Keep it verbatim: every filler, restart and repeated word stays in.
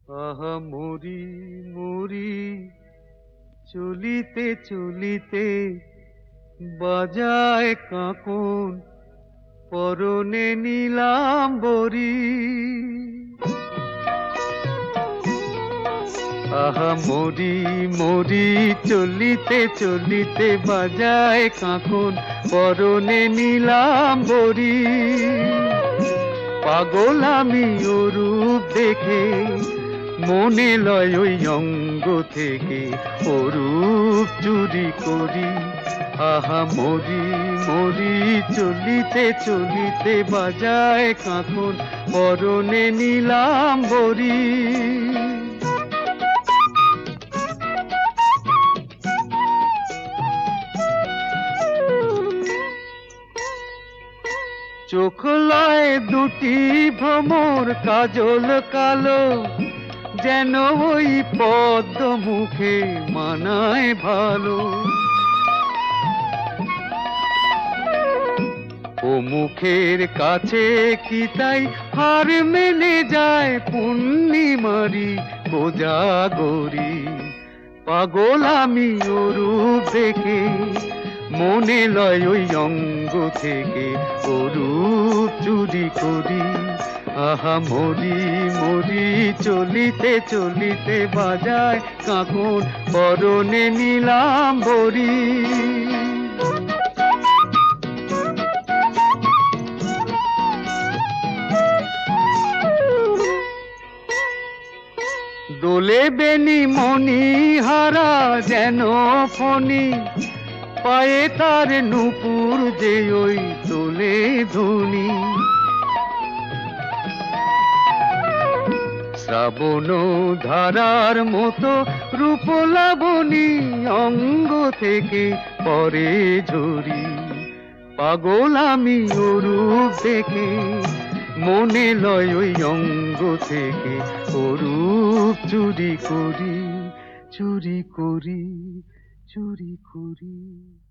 আহা মরি মরি চলিতে চলিতে বাজায় কাঁকন পরনে নীলাম্বরী। আহা মরি মরি চলিতে চলিতে বাজায় কাঁকন পরনে নীলাম্বরী। পাগল আমি ও রূপ দেখে মনে লয় ওই অঙ্গ থেকে ও রূপ চুরি করি। আহা মরি মরি চলিতে চলিতে বাজায় কাঁকন পরনে নীলাম্বরী। চোখ লয় দুটি ভ্রমর কাজল কালো, যেন ওই পদ্ম মুখে মানায় ভালো। ও মুখের কাছে কি তাই হার মেনে যায় পূর্ণিমারি কোজাগরী। পাগল আমি ও রূপ দেখে মনে লয় ওই অঙ্গ থেকে ও রূপ চুরি করি। আহা মরি মরি চলিতে চলিতে বাজায় কাঁকন পরনে নীলাম্বরী। দোলে বেনি মনি হারা যেন ফণি, পায়ে তার নূপুর যে ওই তোলে ধুনি। শ্রাবণ ধারার মতো রূপ লাবণী অঙ্গ থেকে পরে ঝরি। পাগল আমি ও রূপ দেখে মনে লয় ওই অঙ্গ থেকে ও রূপ চুরি করি চুরি করি চুরি করি।